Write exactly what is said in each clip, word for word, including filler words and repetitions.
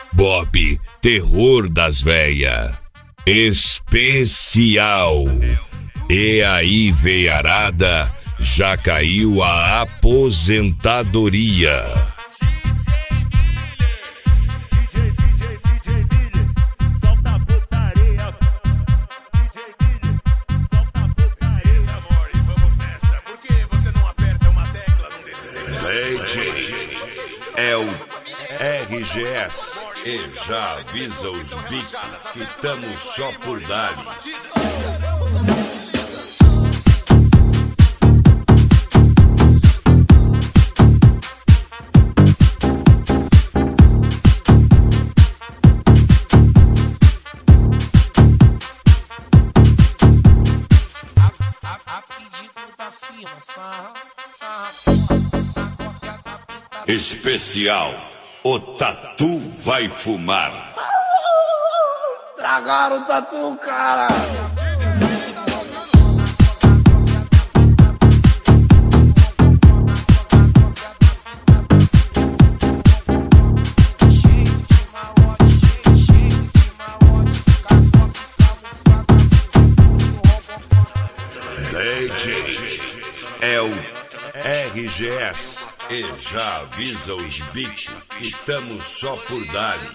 Bob, terror das véia. Especial. E aí, veiarada, já caiu a aposentadoria. É o R G S e já avisa os bicos que tamo só por dali. Especial, o Tatu vai fumar. Tragaram o Tatu, cara. D J é o R G S e já avisa os bicos que tamo só por dali.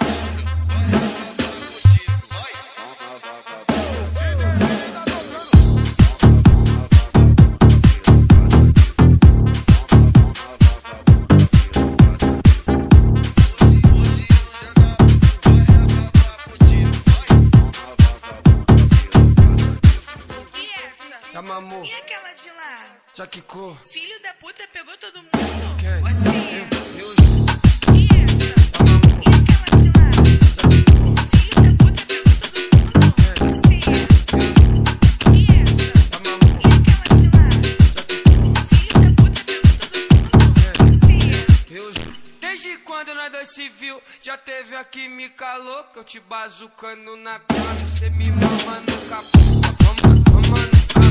Mamô. E aquela de lá? Já quicou. Filho da puta pegou todo mundo. Quem? Você. Eu, eu. E essa? E aquela de lá? Já quicou. Filho da puta pegou todo mundo. Você. E essa? E aquela de lá? Filho da puta pegou todo mundo. Você. Eu. Desde quando nós dois se viu, já teve a química louca. Eu te bazucando na cama, cê me mama no capô. Mama, mama no capô.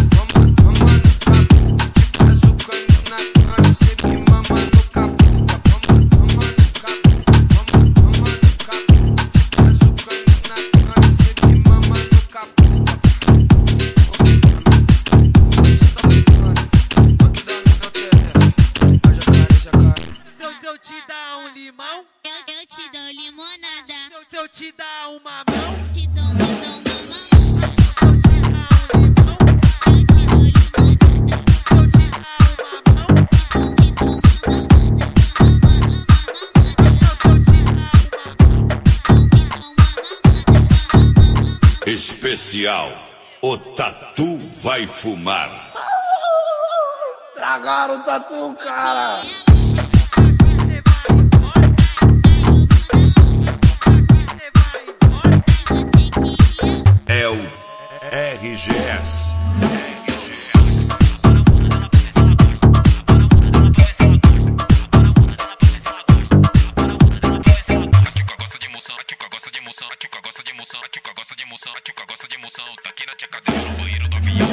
Eu te dar um limão, Eu, eu te dou limonada. eu, eu te dar um mamão, Te dou, me dou uma mamão. eu te dar um limão, Eu te dou limonada. eu te dar um mamão, Te dou, me dou uma mamada. eu te dar um Especial, o Tatu vai fumar. Tragaram o Tatu, cara. É o R G S. Gosta de emoção, a tchuca gosta de emoção, a tchuca gosta de emoção, a tchuca gosta de emoção, a tchuca gosta de emoção, tá aqui na tia cadeira no banheiro do avião.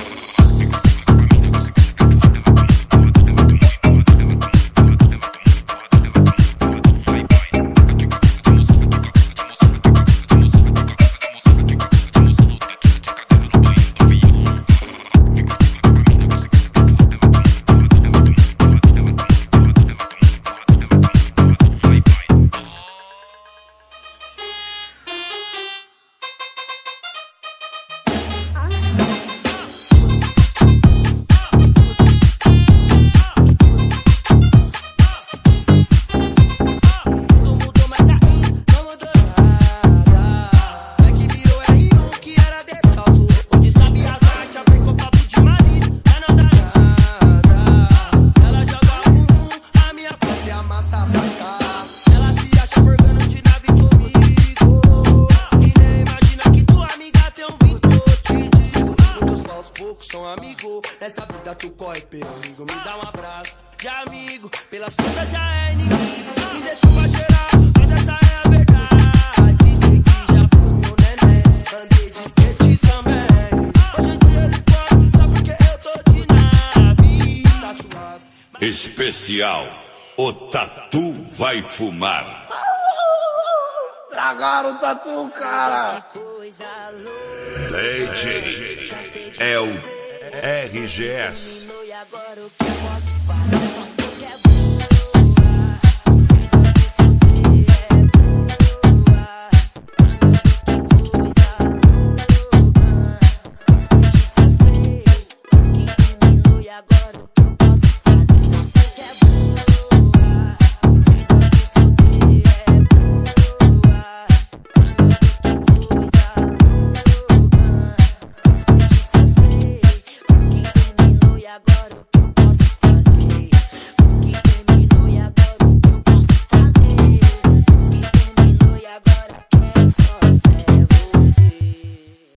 São amigo, nessa vida tu corre perigo. Me dá um abraço de amigo, pelas contas já é inimigo. Me desculpa geral, mas essa é a verdade. Sei que já fui meu neném, andei de skate também. Hoje em dia eles podem, só porque eu tô de nave. Tá suave. Especial, o Tatu vai fumar. Estragaram o tatu, cara. D J é o R G S. E agora o que eu posso fazer? Só sei que é boa. Vida de solteiro é boa. Quando diz que coisa louca. Cansei de sofrer. Que terminou e agora o que eu posso fazer? Só sei que é boa.